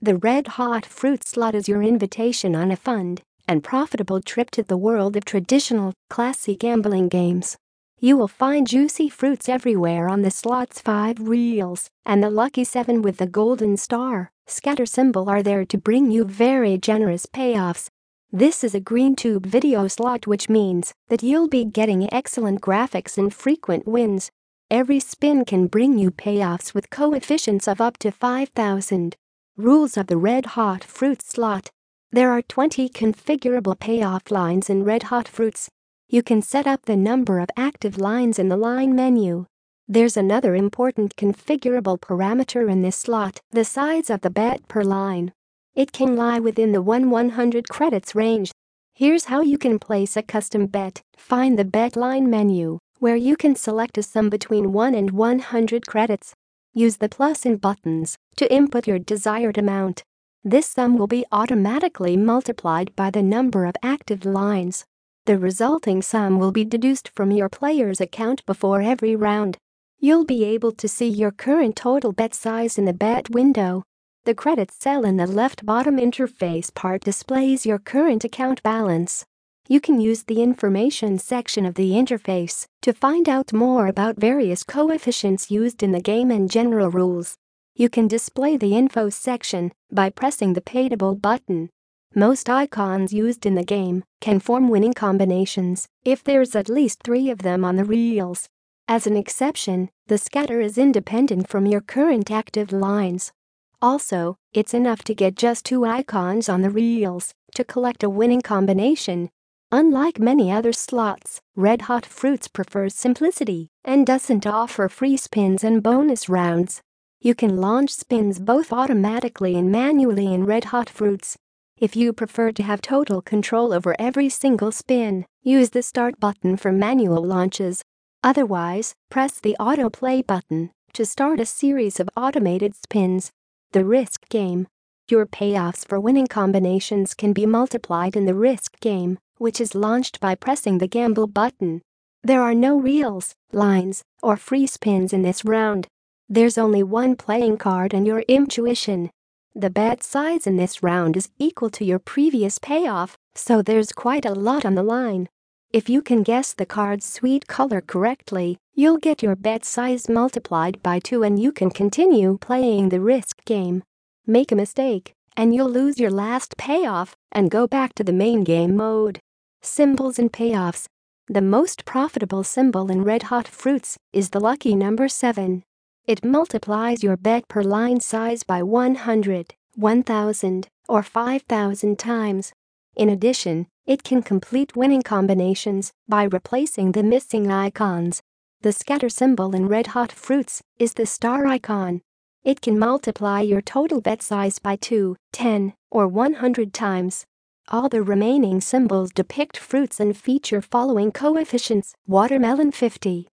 The Red Hot Fruit slot is your invitation on a fun and profitable trip to the world of traditional, classy gambling games. You will find juicy fruits everywhere on the slot's 5 reels, and the lucky 7 with the golden star scatter symbol are there to bring you very generous payoffs. This is a green tube video slot, which means that you'll be getting excellent graphics and frequent wins. Every spin can bring you payoffs with coefficients of up to 5,000. Rules of the Red Hot Fruit slot. There are 20 configurable payoff lines in Red Hot Fruits. You can set up the number of active lines in the line menu. There's another important configurable parameter in this slot: the size of the bet per line. It can lie within the 100 credits range. Here's how you can place a custom bet. Find the bet line menu, where you can select a sum between 1 and 100 credits. Use the plus and buttons to input your desired amount. This sum will be automatically multiplied by the number of active lines. The resulting sum will be deduced from your player's account before every round. You'll be able to see your current total bet size in the bet window. The credit cell in the left bottom interface part displays your current account balance. You can use the information section of the interface to find out more about various coefficients used in the game and general rules. You can display the info section by pressing the Payable button. Most icons used in the game can form winning combinations if there's at least 3 of them on the reels. As an exception, the scatter is independent from your current active lines. Also, it's enough to get just 2 icons on the reels to collect a winning combination. Unlike many other slots, Red Hot Fruits prefers simplicity and doesn't offer free spins and bonus rounds. You can launch spins both automatically and manually in Red Hot Fruits. If you prefer to have total control over every single spin, use the Start button for manual launches. Otherwise, press the Autoplay button to start a series of automated spins. The Risk Game. Your payoffs for winning combinations can be multiplied in the Risk Game, which is launched by pressing the Gamble button. There are no reels, lines, or free spins in this round. There's only one playing card and your intuition. The bet size in this round is equal to your previous payoff, so there's quite a lot on the line. If you can guess the card's sweet color correctly, you'll get your bet size multiplied by 2 and you can continue playing the Risk Game. Make a mistake, and you'll lose your last payoff and go back to the main game mode. Symbols and payoffs. The most profitable symbol in Red Hot Fruits is the lucky number 7. It multiplies your bet per line size by 100, 1,000, or 5,000 times. In addition, it can complete winning combinations by replacing the missing icons. The scatter symbol in Red Hot Fruits is the star icon. It can multiply your total bet size by 2, 10, or 100 times. All the remaining symbols depict fruits and feature following coefficients: watermelon 50,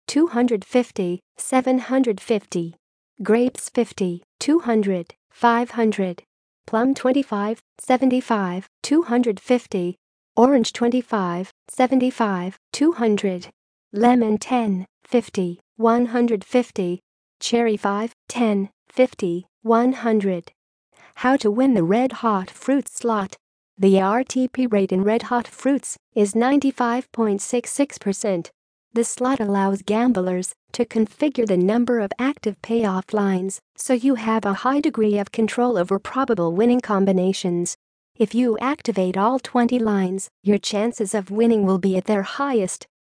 250, 750, grapes 50, 200, 500, plum 25, 75, 250, orange 25, 75, 200, lemon 10, 50, 150, cherry 5, 10, 50, 100. How to win the Red Hot Fruit slot. The RTP rate in Red Hot Fruits is 95.66%. The slot allows gamblers to configure the number of active payoff lines, so you have a high degree of control over probable winning combinations. If you activate all 20 lines, your chances of winning will be at their highest.